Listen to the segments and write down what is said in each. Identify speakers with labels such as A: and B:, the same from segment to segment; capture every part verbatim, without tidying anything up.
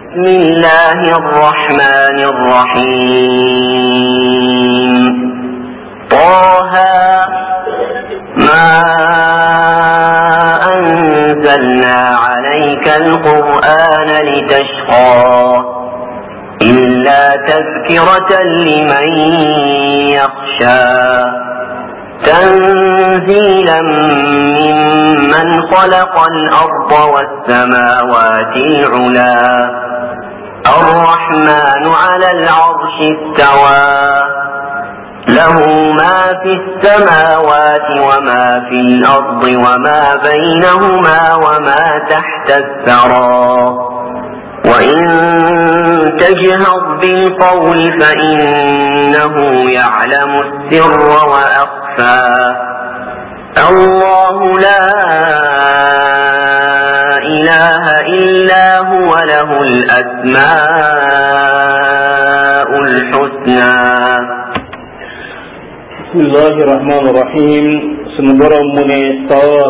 A: بسم الله الرحمن الرحيم طه ما أنزلنا عليك القرآن لتشقى إلا تذكرة لمن يخشى تنزيلا ممن خلق الأرض والسماوات العلى الرحمن على العرش استوى له ما في السماوات وما في الأرض وما بينهما وما تحت الثرى وإن تجهر بالقول فإنه يعلم السر وأخفى الله لا إله إلا هو له الأسماء الحسنى.
B: بسم الله الرحمن الرحيم. سنبرم من طه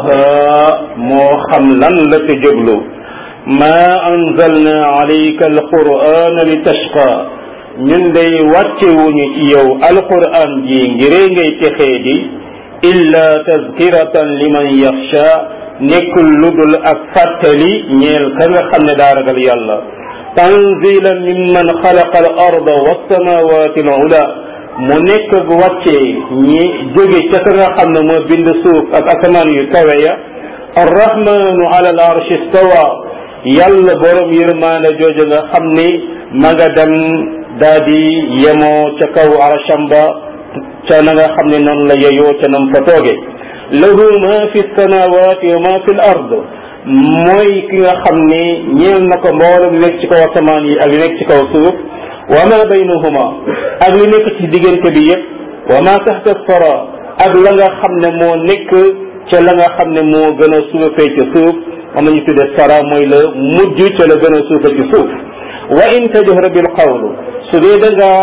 B: مو خملن لك جبلو ما أنزلنا عليك القرآن لتشقى ñun day wàcce wuñu ci yow alquran ji ngiree ngay texee di illa tazkiratan liman yaxsha nekkul ludul ak fàttali ñeel ka nga xam ne daa ragal yàlla tanzilan mimman xalaqa al arda wassamawati al ula mu nekk gu wàcce ñi jóge ca ka nga xam ne moo bind suuf ak asamaan yu kawe ya arrahmanu ala al arshi istawa yàlla borom yërmaane jooju nga xam ni ma nga dem daa di yemoo ca kaw arasham ba ca na nga xam ne noonu la yeyoo ca nam fa tooge lahu ma fi samawati wa ma fi l ard mooy ki nga xam ni ñeel na ko mboolem nekk ci kaw asamaan yi ak li nekk ci kaw suuf wa ma baynahuma ak li nekk ci diggante bi yëpp wa ma taxta sara ak la nga xam ne moo nekk ca la nga xam ne moo gën a suufee ca suuf am nañu tudde sara mooy la mujj ca la gën a suufe ci suuf wa in tajhar bil qawl su dee da nga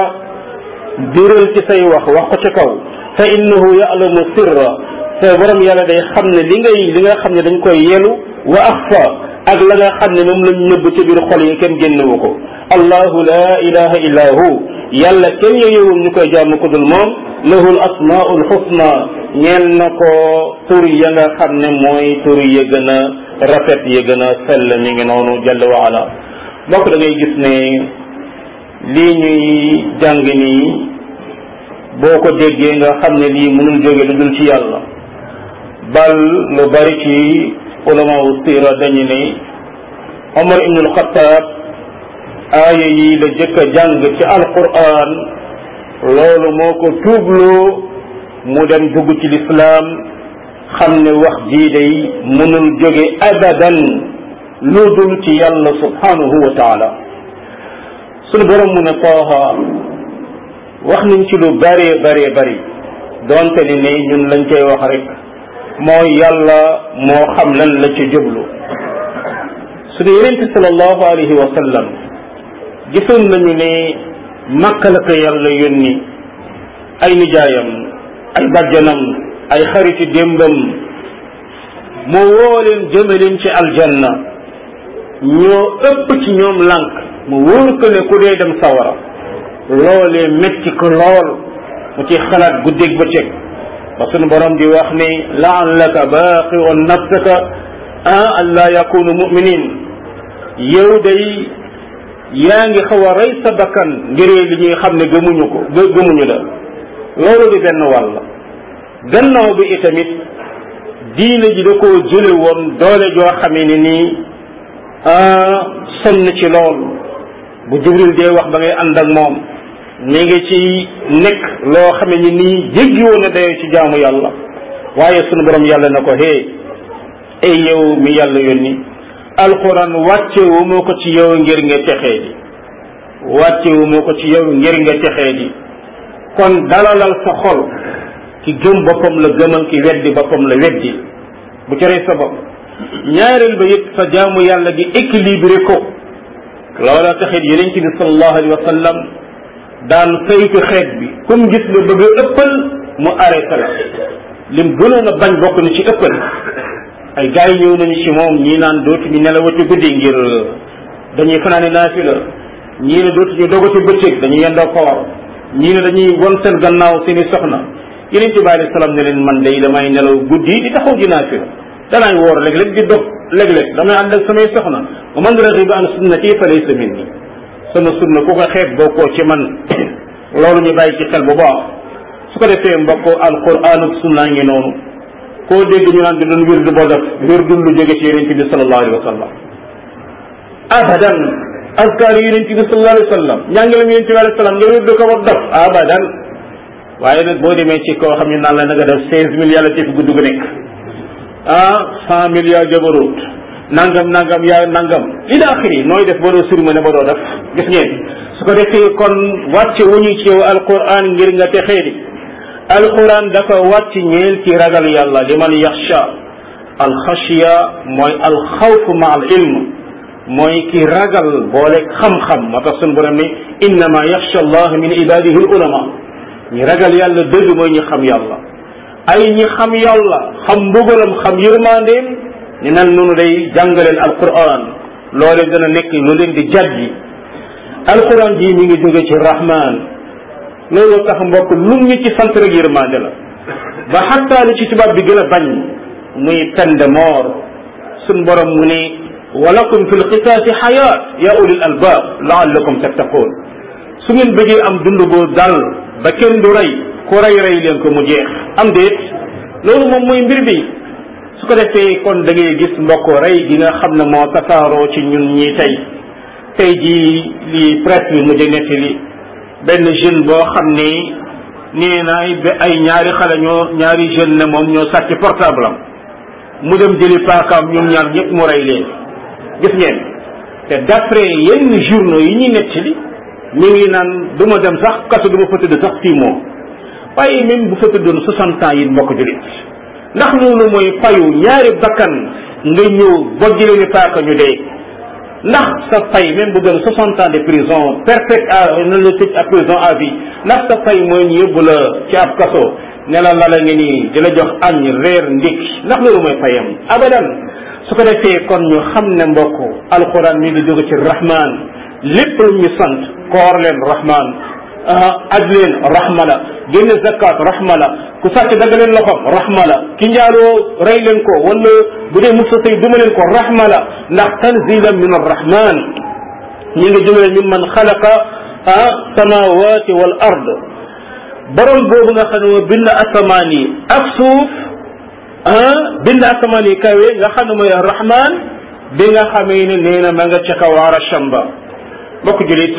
B: biral ci say wax wax ko ca kaw fa innahu ya'lamu sirra sa borom yàlla day xam ne li ngay li nga xam ne dañ koy yelu wa axfa ak la nga xam ne moom lañ nëbb ci biir xol yi kenn génnewu ko allahu la ilaha illa hu yàlla kenn yeyewul ñu koy jaamu ko dul moom lahu l asmaul husna ñeel na ko tur ya nga xam ne mooy tur ya gën a rafet ya gën a sell mi ngi noonu jalla wa ala mbokk da ngay gis ne lii ñuy jàng nii boo ko déggee nga xam ne lii mënul jóge lu dul ci yàlla bal lu bari ci ulama wu sira dañu ne Omar ibn al-Khattab aaya yi la jëkk a jàng ci alquran loolu moo ko tuubloo mu dem dugg ci lislaam xam ne wax jii day mënul jóge abadan lu dul ci yàlla subhanahu wa taala sunu borom mu ne Taaha wax nañ ci lu bëree bëree bëri donte ni ne ñun lañ koy wax rek mooy yàlla moo xam lan la ci jublu sunu yonent sallallahu alayhi wa sallam gisoon nañu ne Makka la ko yàlla yónni ay nijaayam ay bàjjanam ay xariti démbam moo woo leen jëme leen ci aljanna ñoo ëpp ci ñoom lànk mu wóor ko ne ku dee dem sawara loolee métti ko lool mu ci xalaat guddeeg bëccëg ba sunu borom di wax ne la'allaka baaqi'un nafsaka an allaa yakunu mu'minin yow day yaa ngi xaw a rey sa bakkan ngir li ñuy xam ne gëmuñu ko gëmuñu la loolu di benn wàll gannaaw bi itamit diine ji da koo jële woon doole joo xamee ne nii sonn ci lool bu Jibril dee wax ba ngay ànd ak moom mi ngi ci nekk loo xamee ni nii jéggi woon na dayoo ci jaamu yàlla waaye sunu borom yàlla na ko hee ay yow mi yàlla yónni alquran wàccewu moo ko ci yow ngir nga texee di wàccewu moo ko ci yow ngir nga texee di kon dalalal sa xol ki gëm boppam la gëmal ki weddi boppam la weddi bu ci rey sa bopp ñaareel ba it sa jaamu yàlla gi équilibré ko loola taxit yonent bi sallallahu alayhi wa sallam daan saytu xeet bi comme gis nga bëgg a ëppal mu arrêté la lim gënoon a bañ bokk na ci ëppal ay gars yi ñëw nañu ci moom ñii naan dootuñu nelawati guddi ngir dañuy fanaane naafila ñii ne dootuñu dogati bëccëg dañuy yendoo koor ñii ne dañuy won seen gannaaw seen i soxna yeneen ci bi alayhi salaam ne leen man day damay nelaw guddi di taxaw di naafila danaay woor léeg-léeg di dog léeg-léeg damay ànd ak samay soxna wa man raxiba an sunnati fa laysa minni sama sunna ku ko xeeb bokkoo ci man loolu ñu bàyyi ci xel bu baax su ko defee mbokk alquran ak sunna ngi noonu koo dégg ñu naan di doon wirdu boo def wirdu lu jóge ci yonent bi sallallahu alayhi wa sallam abadan azkar yonent bi sallallahu alayhi wa sallam njàngalam yonent bi alayhi sallam nga wirdu ko ba def abadan waaye nag boo demee ci koo xam ne naan la na nga def seize mille yàlla ci fi gudd gu nekk ah cent mille yaa jabarut nangam nangam yaa nangam ila axiri nooy def ba doo surma ne ba doo def gis ngeen su ko defee kon wàcce wuñu ci yow alquran ngir nga texee di alquran dafa wàcc ñeel ci ragal yàlla liman yaxsha alxashiya mooy alxawf ma al ilm mooy ki ragal boole xam-xam moo tax sunu borom ni innama yaxsha allah min ibadihi al ulama ñi ragal yàlla dëgg mooy ñi xam yàlla ay ñi xam yàlla xam mbugalam xam yërmandeem ni nan noonu day jàngaleen alquran loolee dana nekk lu leen di jàjji alquran ji mi ngi jóge ci rahman loolu tax mbokk lu ñu ci sant rek yërmande la ba xataa li ci tubaab bi gën a bañ muy peine de mort suñ borom mu ne walakum fi lqisaasi xayaat ya ulil albab laallakum tattaqoon su ngeen bëggee am dund boo dal ba kenn du rey ku rey rey leen ko mu jeex am déet loolu moom mooy mbir bi su ko defee kon da ngay gis mbokk rey gi nga xam ne moo tasaaroo ci ñun ñi tey tey jii li presse bi mujj nettali benn jeune boo xam ne nee na ay ñaari xale ñoo ñaari jeune ne moom ñoo sàcc portable am mu dem jëli paakaam ñoom ñaar ñëpp mu rey leen gis ngeen te d'après yenn journaux yi ñuy nettali ñu ngi naan du ma dem sax kaso du ma fa tëdd sax six mois waaye même bu fa tëddoon soixante ans yi mbokk julit ndax loolu mooy fayu ñaari bakkan nga ñëw bojjale ni paaka ñu dee ndax sa fay même bu doon soixante ans de prison perpète à na la tëj à prison à vie ndax sa fay mooy ñu yóbbu la ci ab kaso ne la la la nga nii di la jox añ reer ndékki ndax loolu mooy fayam abadan su ko defee kon ñu xam ne mbokk alquran mi ngi jóge ci rahman lépp lu ñu sant koor leen rahman aj leen rahma la génne zakat rahma la ku sàcc dagg leen loxom rahma la ki njaaloo rey leen ko wala bu dee musa sëy duma leen ko rahma la ndax tanzilan min arrahman ñi nga jógee min man xalaqa ah samawati wal ard borom boobu nga xam ne bind asamaan yi ak suuf ah bind asamaan yi kawe nga xam ne mooy rahman bi nga xamee ne nee na ma nga ca kaw arasham ba mbokk julit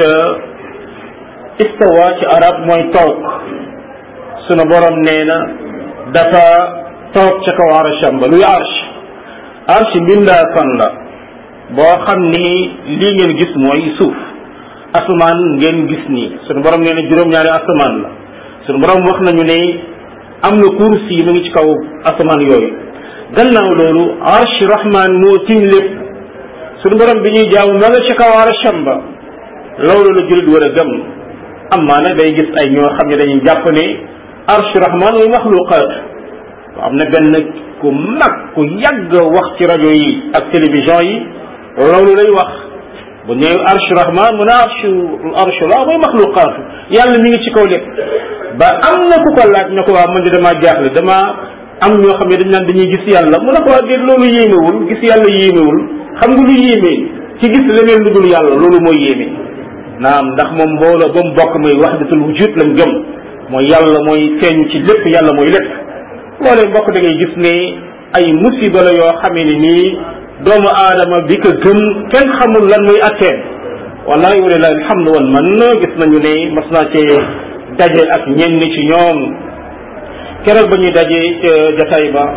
B: istawa ci arab mooy toog sunu borom nee na dafa toog ca kaw arsham ba luy arsh arsh mbindaasan la boo xam ni lii ngeen gis mooy suuf asamaan ngeen gis nii sunu borom nee na juróom-ñaari asamaan la sunu borom wax nañu ne am na kursi yi mu ngi ci kaw asamaan yooyu gannaaw loolu arsh rahman moo tiim lépp sunu borom bi ñuy jaamu ma nga ca kaw arsham ba loolu la jullit war a gëm amma nag day gis ay ñoo xam ne dañuy jàpp ne arsh rahman mooy maxluqaat am na benn ku mag ku yàgg wax ci rajo yi ak télévision yi loolu lay wax bu ñëw arsh rahman mu ne arsh arsh la mooy maxluqaat yàlla mi ngi ci kaw lépp ba am na ku ko laaj ne ko waa man de damaa jaaxle damaa am ñoo xam ne dañ naan dañuy gis yàlla mu ne ko waa déet loolu yéemewul gis yàlla yéemewul xam nga lu yéemee ci gis leneen lu dul yàlla loolu mooy yéeme naam ndax moom mbooloo ba mu bokk mooy wahdatul wujud lañ gëm mooy yàlla mooy feeñ ci lépp yàlla mooy lépp loolee mbokk da ngay gis ne ay musiba la yoo xamee ne nii doomu aadama bi ko gëm kenn xamul lan muy atteen wallahi walilahi alhamdu wal man gis nañu ne mas naa cee daje ak ñenn ci ñoom keroog ba ñuy daje jataay ba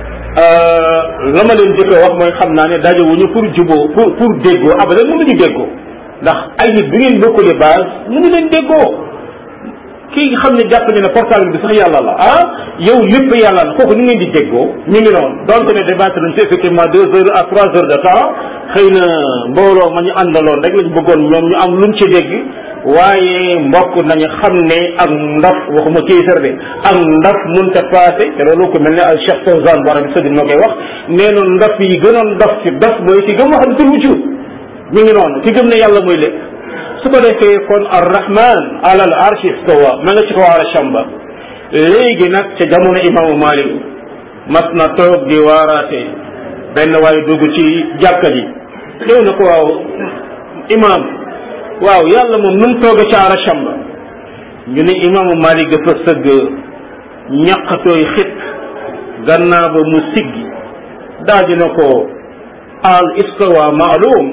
B: la ma leen jëkk wax mooy xam naa ne daje wuñu pour juboo pour pour déggoo abadan mënuñu déggoo ndax ay nit bi ngeen bokkule base mënu leen déggoo kii nga xam ne jàpp ne ne portable bi sax yàlla la ah yow lépp yàlla la kooku ñu ngeen di déggoo ñu ngi noonu donc ne débattre nañ ci effectivement deux heures à trois heures de temps xëy na mbooloo ma ñu àndaloon rek lañ bëggoon ñoom ñu am luñ ci dégg waaye mbokk nañu xam ne ak ndaf waxuma kéefër de ak ndaf mënta passé te loolu ko mel ne al Cheikh Fawzan bu Arabie Saoudite moo koy wax nee na ndaf yi gënoon ndaf ci ndaf mooy ci gëm wax ne tul wuccu mi ngi noonu ki gëm ne yàlla mooy lépp su ko defee kon arrahman alal arshi istawa ma nga ci kaw arsham ba léegi nag ca jamono imaamu Malik mas na toog di waaraate benn waay dugg ci jàkka ji ñëw na ko waaw imaam waaw yàlla moom nu mu tooga ci arsham ba ñu ne imaamu Malik dafa sëgg ñaqatooy xit gannaaw ba mu siggi daal dina ko al istawa maalum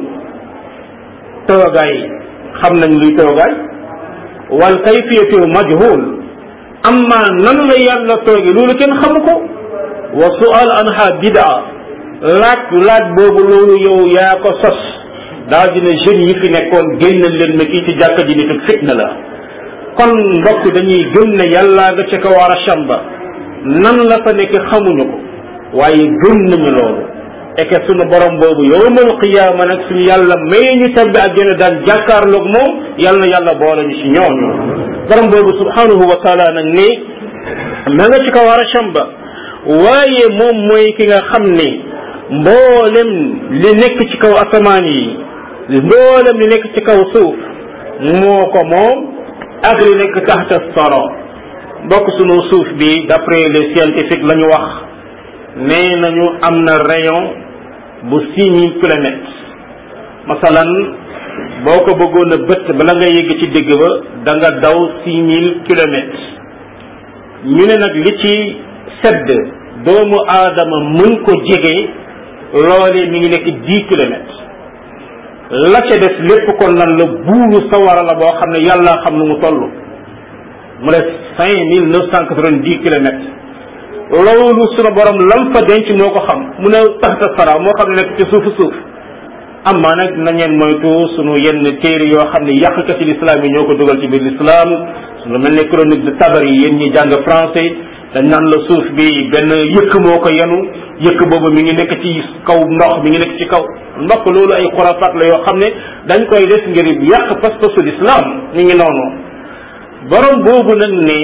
B: toogaay xam nañ luy toogaay wal kayfiyatu majhul amma nan la yàlla tooge loolu kenn xamu ko wa su'al anha bid'a laaj laaj boobu loolu yow yaa ko sos daal dina jeunes yi fi nekkoon génnal leen ma kii ci jàkka ji nitu fitna la kon mbokk dañuy gëm ne yàllaa nga ca kaw arsham ba nan la fa nekk xamuñu ko waaye gëm nañu loolu et que sunu borom boobu yawmal qiyaama nag suñu yàlla may ñu tabbi àjjana daan jàkkaarloog moom yàlla na yàlla boole ñu ci ñooñu borom boobu subhanahu wa taala nag ne ma nga ci kaw arsham ba waaye moom mooy ki nga xam ne mboolem li nekk ci kaw asamaan yi mboolem li nekk ci kaw suuf moo ko moom ak li nekk taxta sara mbokk sunu suuf bi d'après les scientifiques la ñu wax nee nañu am na rayon bu six mille kilomètres masalan boo ko bëggoon a bët bala nga yegg ci digg ba da nga daw six mille kilomètres ñu ne nag li ci sedd doomu aadama mën ko jege loolee mi ngi nekk dix kilomètres la ca des lépp kon lan la buuru sawara la boo xam ne yàlla xam nu mu toll mu des cinq mille neuf cent quatre-vingt-dix kilomètres loolu sunu borom lam fa denc moo ko xam mu ne taxta sara moo xam ne nekk ci suufu suuf am maa nag nañeen moytu sunu yenn téere yoo xam ne yàqkati l'islam yi ñoo ko dugal ci biir l'islam lu mel ne chronique de Tabari yéen ñi jàng français dañ naan la suuf bi benn yëkk moo ko yenu yëkk boobu mi ngi nekk ci kaw ndox mi ngi nekk ci kaw ndox loolu ay xurafaat la yoo xam ne dañ koy def ngir yàq pas-pasu l'islam ñu ngi noonu borom boobu nag ne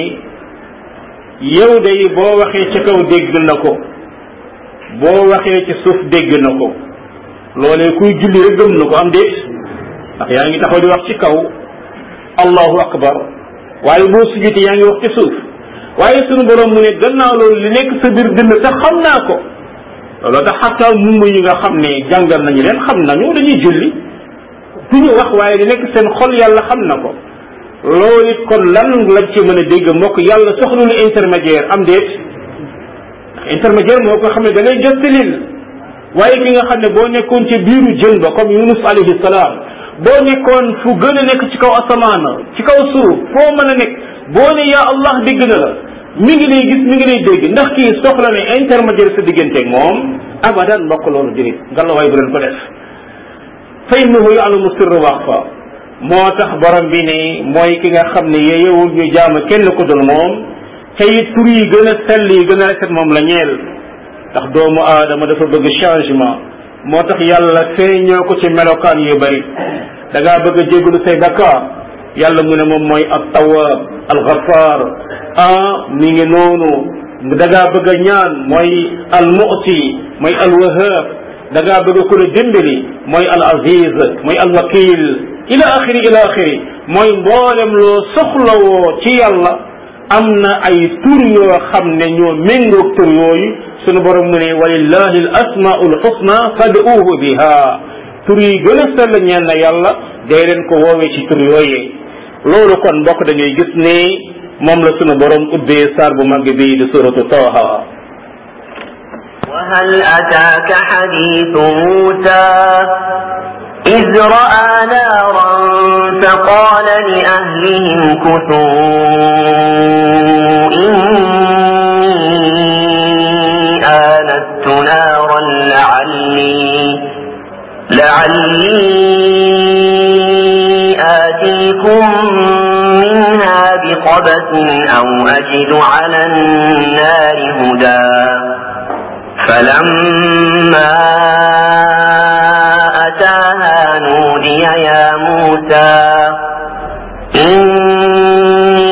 B: yow day boo waxee ci kaw dégg na ko boo waxee ci suuf dégg na ko loolee kuy julli rek gëm na ko am déet ndax yaa ngi taxaw di wax ci kaw allahu akbar waaye boo sujjiti yaa ngi wax ci suuf waaye sunu borom mu ne gannaaw loolu li nekk sa biir dënn sax xam naa ko loolu tax xataa mummu yi nga xam ne jàngal nañu leen xam nañu dañuy julli du ñu wax waaye li nekk seen xol yàlla xam na ko loolu it kon lan lañ ci mën a dégg mbokk yàlla soxlul intermédiaire am déet ndax intermédiaire moo ko xam ne da ngay jottalil waaye ki nga xam ne boo nekkoon ci biiru jën ba comme Yunus alayhi salaam boo nekkoon fu gën a nekk ci kaw asamaan ci kaw suuf foo mën a nekk boo ne yaa Allah dégg na la mi ngi lay gis mi ngi lay dégg ndax kii soxla ne intermédiaire sa digganteeg moom abadan mbokk loolu jërit ngallaawaay bu leen ko def fa innahu ya'lamu sirra wa axfa moo tax borom bi ne mooy ki nga xam ne yeewul ñu jaam kenn ko dul moom te it tur yi gën a sell yi gën a rafet moom la ñeel ndax doomu aadama dafa bëgg changement moo tax yàlla feeñoo ko ci melokaan yu bari da ngaa bëgg a jégalu say bakkaar yàlla mu ne moom mooy at-tawwab al-ghaffar ah mi ngi noonu da ngaa bëgg a ñaan mooy al-mu'ti mooy al-wahhab da ngaa bëgg ku la dimbali mooy al-aziz mooy al-wakil ila axiri ila axiri mooy mboolem loo soxlawoo ci yàlla am na ay tur yoo xam ne ñoo méngoog tur yooyu sunu borom mu ne walillahi al asmaul husna fad'uuhu biha tur yi gën a sell ñeel na yàlla day leen ko woowee ci tur yooyee loolu kon mbokk dañuy gis ne moom la sunu borom ubbee saar bu mag bii di suratu Taaha
A: wa hal ataaka hadiisu Muusaa إذ رأى نارا فقال لأهلهم كثوا إني آنست نارا لعلي لعلي آتيكم منها بقبس أو أجد على النار هدى فلما أتاها نودي يا موسى إني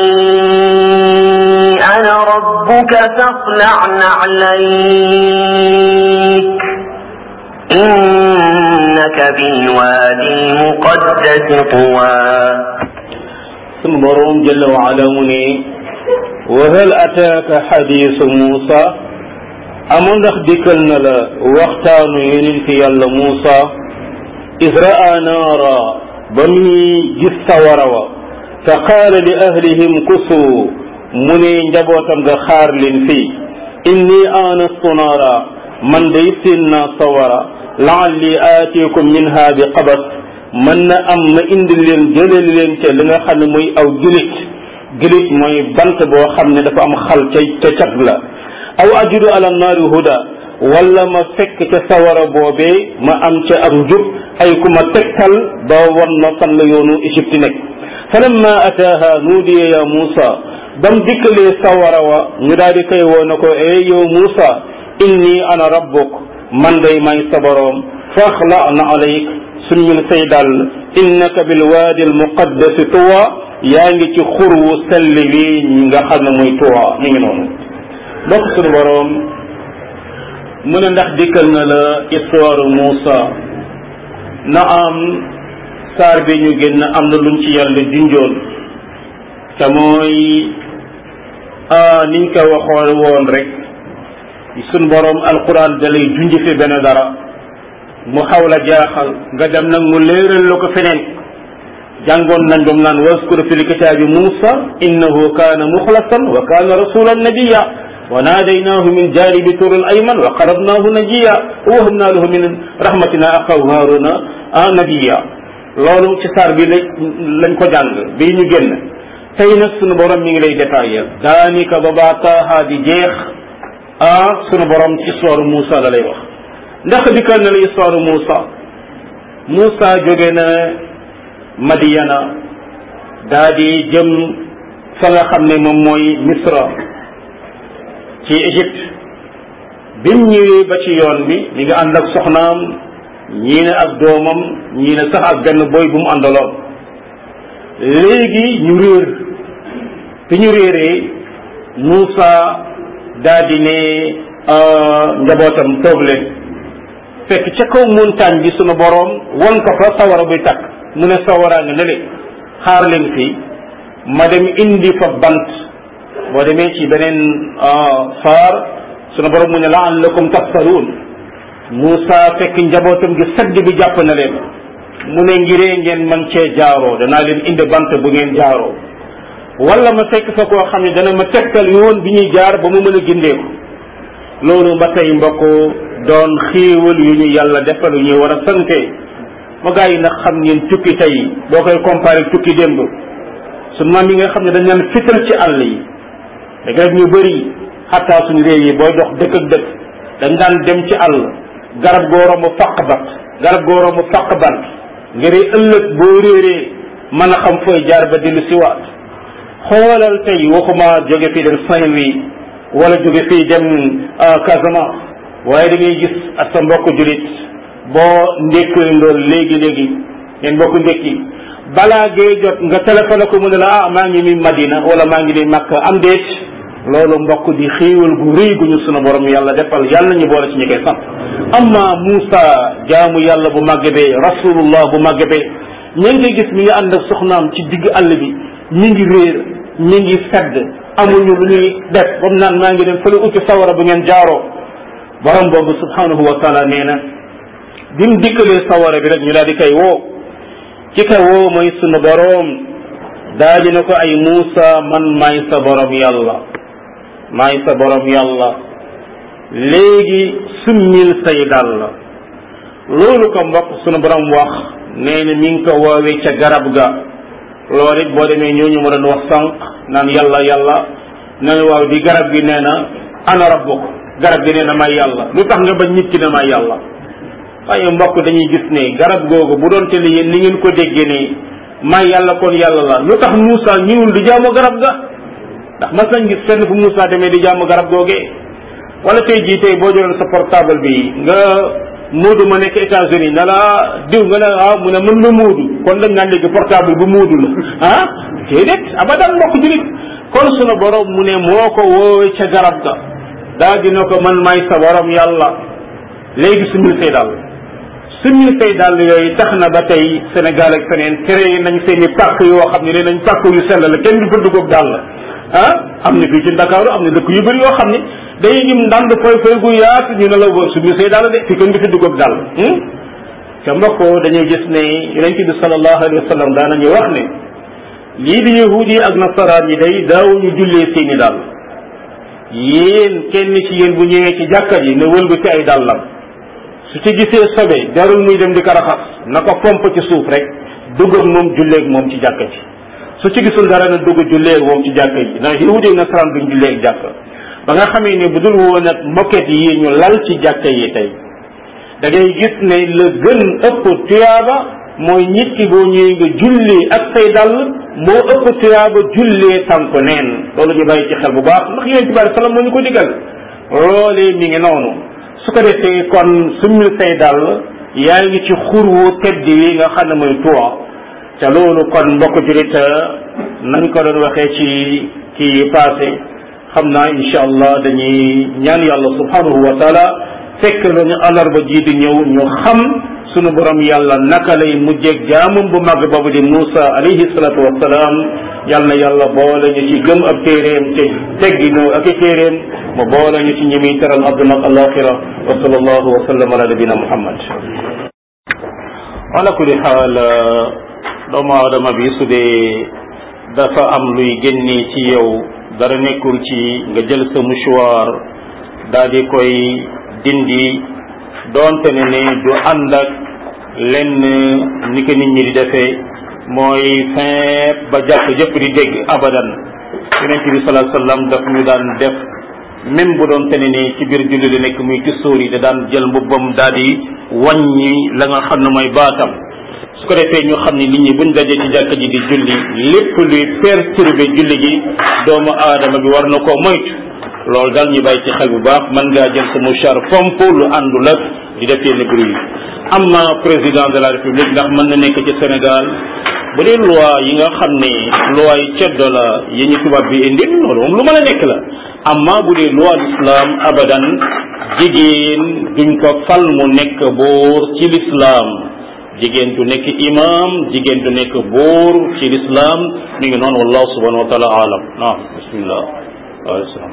A: أنا ربك فاخلع نعليك إنك إنك بالوادي المقدس طوى
B: ثم بروم جل وعلا مني وهل أتاك حديث موسى أمن دخ ديكلنا لا وقتان يننتي يالا موسى إذ رأى نارا بمي جس وروا فقال لأهلهم كسوا مني نجبوتم خار لين في إني آنست نارا من ديسنا صورا لعلي آتيكم منها بقبس من أم إند لين جلل لين لنا خن موي أو جلت جلت موي بنت بو خن دفع أم خل تشغل أو أجد على النار هدى ولا ما فك تصور بوبي ما أمشي أرجو أي كما تكل باون نصن ليونو إشبتنك فلما أتاها نودي يا موسى بم ديكلي صوروا نداري كي ونكو أيو موسى إني أنا ربك من داي ماي صبروم فاخلعنا عليك سمين سيدال إنك بالوادي المقدس طوى يعني تي خرو سلوي نيغا خن موي طوى نيغي نونو bokk sunu borom mu ne ndax dikkal na la histoire Moussa na am saar bi ñu génn am na luñ ci yàlla junjoon te mooy niñ ko waxoon woon rek sunu borom alquran da lay junj fi benn dara mu xaw la jaaxal nga dem nag mu léeral la ko feneen jàngoon nañ bam naan waskur fil kitaabi Moussa innahu kaana muxlasan wa kaana rasulan nabiyya وناديناه من جانب طور الأيمن وقربناه نجيا ووهبنا له من رحمتنا أخاه هارون نبيا loolu ci saar bi lañ ko jàng bi ñu génn tey nag sunu borom mi ngi lay détaillé daanaka ba baa taaxaa di jeex ah sunu borom ci histoire Moussa la lay wax ndax dikkal na la histoire Moussa Moussa jóge na Madiana daa di jëm fa nga xam ne moom mooy Misra ci Égypte bim ñëwee ba ci yoon bi mi nga ànd ak soxnaam ñii ne ak doomam ñii ne sax ak benn boy bu mu àndaloon léegi ñu réer bi ñu réeree Moussa daa di ne njabootam toog leen fekk ca kaw montagne bi sunu boroom won ko fa sawara buy takk mu ne sawaraa nga ne le xaar leen fii ma dem indi fa bant boo demee ci beneen faar sunu borom mu ne la'allakum tassaluun Moussa fekk njabootam gi sedd bi jàpp na leen mu ne ngiree ngeen man cee jaaroo danaa leen indi bant bu ngeen jaaroo wala ma fekk fa koo xam ne dana ma tegtal yoon bi ñuy jaar ba mu mën a gindeeku loolu ba tey mbokk doon xéewal yu ñu yàlla defal yu ñuy war a sante ma gaa yi nag xam ngeen tukki tey boo koy comparé tukki démb sunu maam yi nga xam ne dañ naan fital ci àll yi léegi rek ñu bëri xataa suñu réew yi booy dox dëkk ak dëkk dañ daan dem ci àll garab goo romb faq bat garab goo romb faq bant ngir ëllëg boo réeree mën a xam fooy jaar ba dellu siwaat xoolal tey waxuma jóge fii dem Saint-Louis wala jóge fii dem Casamance waaye da ngay gis ak sa mbokk julit boo ndékkee ndool léegi-léegi ngeen mbokk ndékki balaa gee jot nga téléphone ko mu ne la ah maa ngi ni Madina wala maa ngi ni Makka am déet loolu mbokk di xéewal gu rëy gu ñu sunu borom yàlla defal yàlla ñu boole ci ñi koy sant amma Moussa jaamu yàlla bu màgg bee rasulullah bu màgg bee ña ngi gis mi ngi ànd ak soxnaam ci digg àll bi ñi ngi réer ñi ngi sedd amuñu lu ñuy def ba mu naan maa ngi dem fële uti sawara bu ngeen jaaroo borom boobu subhanahu wa taala nee na bi mu dikkalee sawara bi rek ñu daal di koy woo ci ka woo mooy sunu borom daal di ne ko ay Moussa man maay sa borom yàlla maay sa borom yàlla léegi summil say dàll loolu ko mbokk sunu borom wax nee na mi ngi ko woowee ca garab ga loolu it boo demee ñooñu ma doon wax sànq naan yàlla yàlla nee waaw di garab gi nee na ana rabbuk garab gi nee na may yàlla lu tax nga bañ nit ki ne may yàlla waaye mbokk dañuy gis ne garab googu bu doon te li yéen ni ngeen ko déggee ne may yàlla kon yàlla la lu tax Moussa ñëwul di jaamu garab ga ndax mas nañ gis fenn fu Moussa demee di jaamu garab googee wala tey jii tey boo jëloon sa portable bi nga muudu ma nekk États-Unis na la diw nga ne ah mu ne mën na muudu kon dañ naan léegi portable bu muudu la ah déedéet abadan mbokk julit kon sunu borom mu ne moo ko woowee ca garab ga daa dina ko man may sa borom yàlla léegi sumil say dal suñu say dàll yooyu tax na ba tey Sénégal ak feneen créé nañ seen i pàkk yoo xam ne nee nañ pàkk yu sell la kenn du fa dugg ak dàll ah am na fii ci Ndakaaru am na dëkk yu bëri yoo xam ne day ñim ndànd fooy fooy gu yaatu ñu ne la suñu say dàll de fi kenn du fi dugg ak dàll te mbokk dañuy gis ne yonente bi sallallahu alayhi wa sallam daanañu wax ne lii di yahudi yi ak nasaraan yi day daawuñu jullee seeni dàll yéen kenn ci yéen bu ñëwee ci jàkka ji ne wëlbati ay dàllam su ci gisee sobe jarul muy dem di ko raxas na ko pomp ci suuf rek dugg ak moom julleeg moom ci jàkka ji su ci gisul dara na dugg julleeg moom ci jàkka ji ndax yahudi ak nasaraan duñ julleeg jàkka ba nga xamee ne bu dul woon ak moquette yi ñu lal ci jàkka yi tey da ngay gis ne la gën ëpp tuyaaba mooy nit ki boo ñëwee nga jullee ak say dàll moo ëpp tuyaaba jullee tànk neen loolu ñu bàyyi ci xel bu baax ndax yonent bi sallam moo ñu ko digal loolee mi ngi noonu su ko defee kon summil say dàll yaa ngi ci xurwu tedd wi nga xam ne mooy tuwa te loolu kon mbokk julit nañ ko doon waxee ci kii passé xam naa insha allah dañuy ñaan yàlla subhanahu wa taala fekk lañu alarba ji di ñëw ñu xam sunu borom yàlla naka lay mujjeeg jaamum bu mag boobu di Muusa alayhi salatu wasalaam yal na yàlla boole ñu ci gëm ab téeréem te tegginu ak i téeréem mu boole ñu ci ñi muy teral adduna ak alaxira wa sallallahu wa sallam ala nabina muhammad ala kulli xaal doomu aadama bi su dee dafa am luy génnee ci yow dara nekkul ci nga jël sa mouchoir daal di koy dindi doonte ne ne du ànd ak lenn ni ko nit ñi di defee mooy fin ba jàpp jëpp di dégg abadan yonent bi sallallahu alayhi wasallam daf ñu daan def même bu doon te ne ni ci biir julli la nekk muy ci sóor yi da daan jël mbubbam daal di wàññi la nga xam ne mooy baatam su ko defee ñu xam ne nit ñi buñ dajee ci jàkka ji di julli lépp luy perturber julli gi doomu aadama bi war na koo moytu loolu daal ñu bàyyi ci xel bu baax mën ngaa jël sa mouchar pomp lu àndul ak di def yenn bruit am na président de la république ndax mën na nekk ci Sénégal bu dee loi yi nga xam ne loi yi ceddo la yi ñu tubaab bi indi loolu moom lu mën a nekk la amma bu dee loi l'islam abadan jigéen duñ ko fal mu nekk buur ci l'islam jigéen du nekk imam jigéen du nekk buur ci l'islam mi ngi noonu wallahu subhanahu wa taala alam naam bismillah waaleykum salaam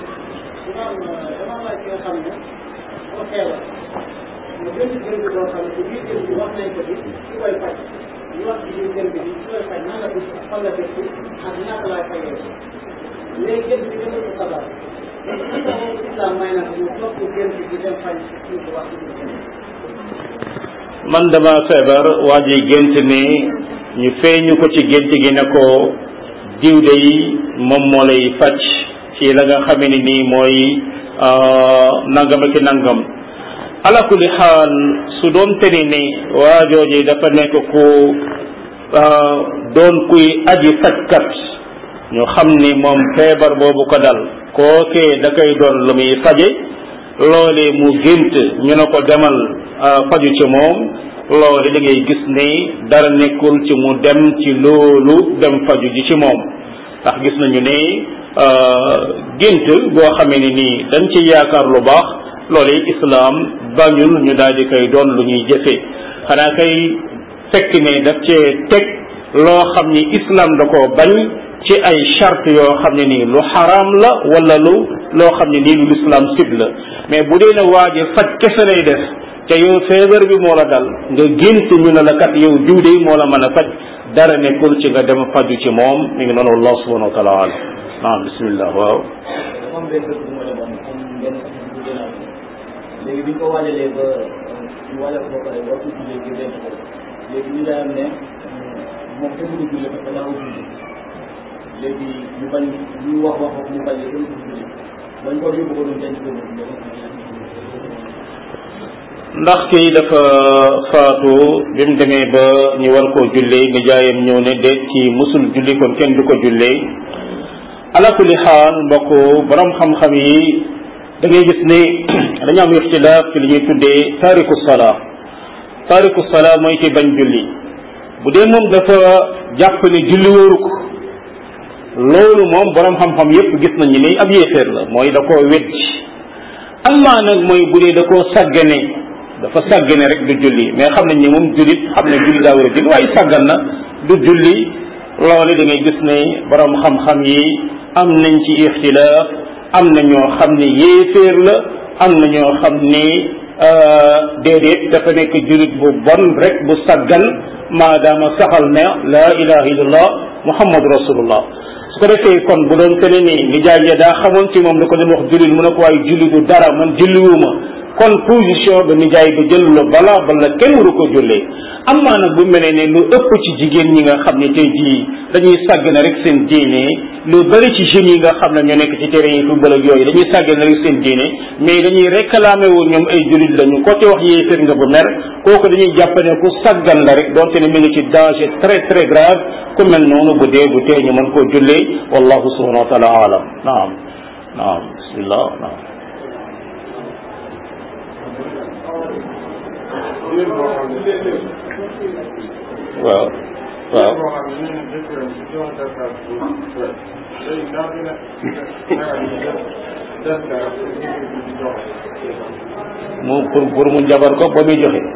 B: man dama feebar waa ji gént ne ñu feeñu ko ci gént gi ne ko diw de yi moom moo lay faj ci la nga xamee ni nii mooy nangam ak nangam ala kulli xaal su doon teni ne waa jooju dafa nekk ku doon kuy aji fajkat ñu xam ni moom feebar boobu ko dal kookee da koy doon lu muy faje loolee mu gént ñu ne ko demal faju ci moom loole da ngay gis ne dara nekkul ci mu dem ci loolu dem faju ji ci moom ndax gis nañu ne gént boo xamee ne nii dañ ci yaakaar lu baax loolu islam bañul ñu daal di koy doon lu ñuy jëfee xanaa kay fekk ne daf cee teg loo xam ni islam da koo bañ ci ay charte yoo xam ne nii lu xaraam la wala lu loo xam ne nii lu l'islam sib la mais bu dee ne waa ji faj kese lay def te yow feebar bi moo la dal nga gént ñu ne la kat yow diw de moo la mën a faj dara nekkul ci nga dem faju ci moom mi ngi noonu allah subhanahu wa taala alam naam bismillah waaw
C: léegi bi ñu ko waajalee ba ñu waajal ko ba pare war ko jullee gi denc ko léegi ñu daan ne moom te mënu jullee parce que daa ko julli léegi ñu bañ ñu wax wax wax mu bañ a ko julli bañ ko yóbbu ko doon denc ko
B: ndax kii dafa faatu bi mu demee ba ñu war koo jullee nga jaayam ñëw ne déet ci musul julli kon kenn du ko jullee ala kulli xaal mbokk borom xam-xam yi da ngay gis ne dañu am ixtilaaf ci li ñuy tuddee taariku salaa taariku salaa mooy ci bañ julli bu dee moom dafa jàpp ne julli wóoru ko loolu moom borom xam-xam yépp gis nañu ne ab yéeféer la mooy da koo weddi amaa nag mooy bu dee da koo sàggane dafa sàggane rek du julli mais xam nañ ne moom jullit xam ne julli daa war a julli waaye sàggan na du julli loolu da ngay gis ne borom xam-xam yi am nañ ci ixtilaaf am na ñoo xam ne yéeféer la am na ñoo xam ne déedéet dafa nekk jullit bu bon rek bu sàggan maadaama saxal ne la ilaha illallah muhammadu rasulullah su ko defee kon bu doon tene ni nijaay ya daa xamoon ci moom da ko doon wax jullit mu ne ko waaye julli du dara man julliwuma kon position ba nijaay ba jël la bala bala kenn waru ko jullee am maa nag bu mel ne lu ëpp ci jigéen ñi nga xam ne tey jii dañuy sàgg na rek seen diine lu bari ci jeunes yi nga xam ne ñoo nekk ci terrain yi football ak yooyu dañuy sàgg na rek seen diine mais dañuy réclamer wu ñoom ay jullit lañu ko ci wax yéeféer nga bu mer kooku dañuy jàpp ne ku sàggan la rek donte ne mi ngi ci danger très très grave ku mel noonu bu dee bu tee ñu mën koo jullee wallahu subhanahu wa taala alam naam naam bismillah naam waaw waaw mu pour pour mu jabar ko ba muy joxe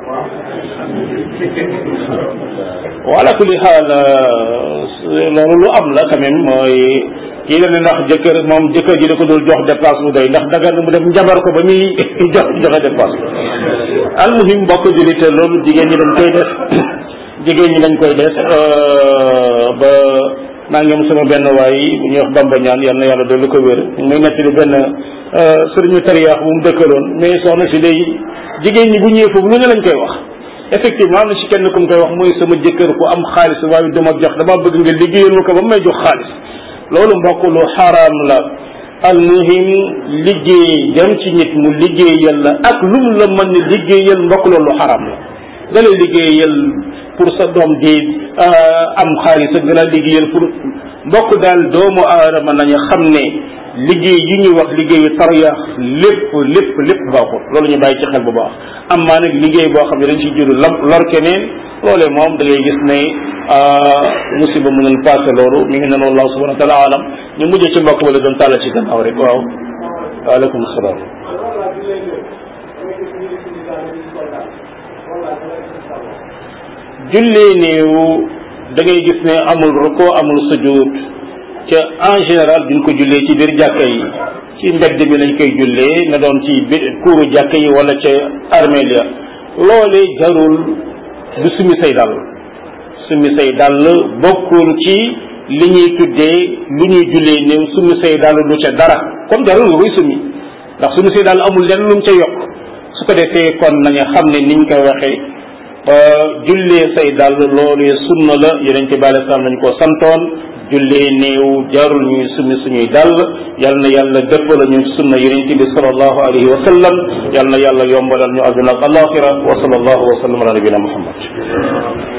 B: wala kulli xaal loolu lu am la quand même mooy kii la ne ndax jëkkër moom jëkkër ji da ko dul jox dépense bu doy ndax dagan na mu dem njabar ko ba muy jox joxe dépense al muhim mbokk jullit loolu jigéen ñi dañ koy def jigéen ñi dañ koy def ba maa ngi am sama benn waay bu ñuy wax Bamba ñaan yal na yàlla dolli ko wér muy nettali benn sëriñu tariyaax bu mu dëkkaloon mais soxna si day jigéen ñi bu ñëwee foofu lu ne lañ koy wax effectivement am na si kenn ku mu koy wax mooy sama jëkkër ku am xaalis waaye duma jox dama bëgg nga liggéeyal ma ko ba may jox xaalis loolu mbokk lu xaraam la al muhim liggéey dem ci nit mu liggéeyal la ak lu mu la mën ni liggéeyal mbokk loolu lu xaraam la nga lay liggéeyal pour sa doom di am xaalis ak nga la liggéeyal pour mbokk daal doomu aadama nañu xam ne liggéey yi ñuy wax liggéeyu tariyaax lépp lépp lépp baaxul loolu ñu bàyyi ci xel bu baax am maa nag liggéey boo xam ne dañ ci juru lam lor keneen loolee moom da ngay gis ne musiba mënul passé loolu mi ngi noonu Allah subhanahu wa taala alam ñu mujj ci mbokk wala doon tàlla ci gannaaw rek waaw waaleykum salaam jullee néew da ngay gis ne amul ruko amul sujud ca en général duñ ko jullee ci biir jàkka yi ci mbedd mi lañ koy jullee na doon ci biir kuuru jàkka yi wala ca armeel ya loolee jarul du sumi say dàll sumi say dàll bokkul ci li ñuy tuddee lu ñuy jullee néew sumi say dàll du ca dara comme jarul nga koy sumi ndax sumi say dàll amul lenn lu mu ca yokk su ko defee kon nañu xam ne niñ koy waxee jullee say dàll loolu sunna la yonente bi alei salaam lañ ko santoon jullee néew jarul ñuy sumi suñuy dàll yal na yàlla dëppala ñu sunna yonente bi sallallahu alayhi wa sallam yal na yàlla yombalal ñu àdduna ak alaxira wa sallallahu wa sallam ala nabina muhammad